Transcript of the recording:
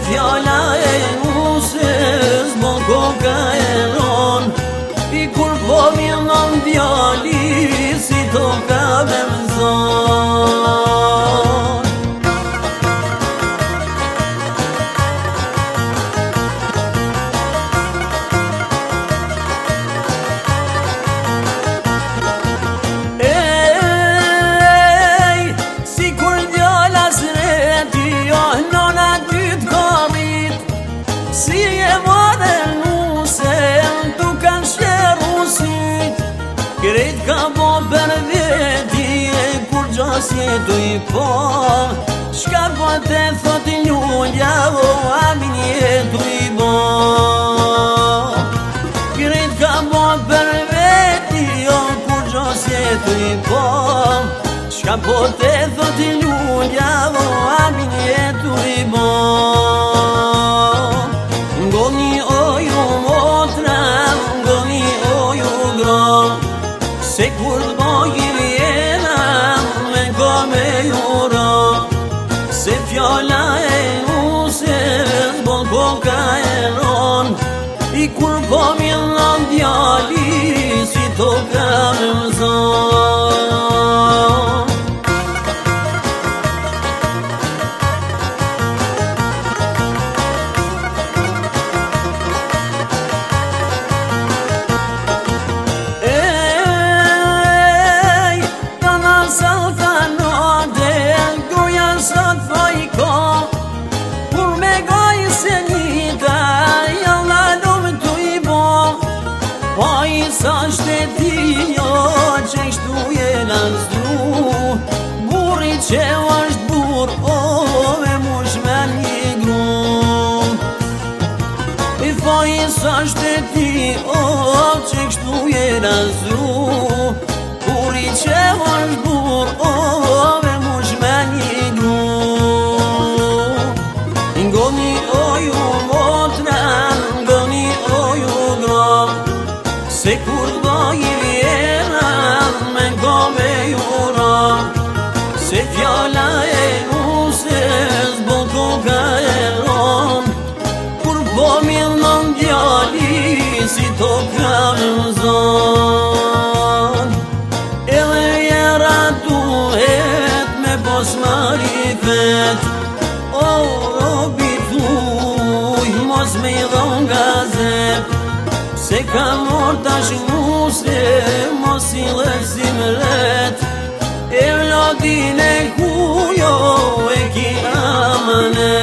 fjalla e usës mo koka e ron I kur po vjenon djali si toka me mëzon Krejt ka bo për veti e kur gjas jetuj po Shka po te thot njulja o amin jetuj bo Krejt ka bo për veti o kur gjas jetuj po Shka po te thot njulja o amin jetuj bo Ngoni oju motra, ngoni oju gro Se kur t'bojim jena me kome juro Se fjalla e usës bol koka e ron I kur po mjellon djali si toka me mëzon Sa shtetinjo që kështu jena nëzdru Burri që është bur o me mush me një gru I foj sa shtetinjo që kështu jena nëzdru Burri që është bur o me mush me një gru Ngoni oju motra, ngoni oju gro Se kur t'bojim jena me kome juro Se fjalla e usës bol koka e ron Kur po mjellon djali si toka me mëzon Edhe jera duhet me pos marifet O robi tuj mos me I dhon gazet Se ka mor tash muse, mos I lezim ret E vlodin e kujo e ki amane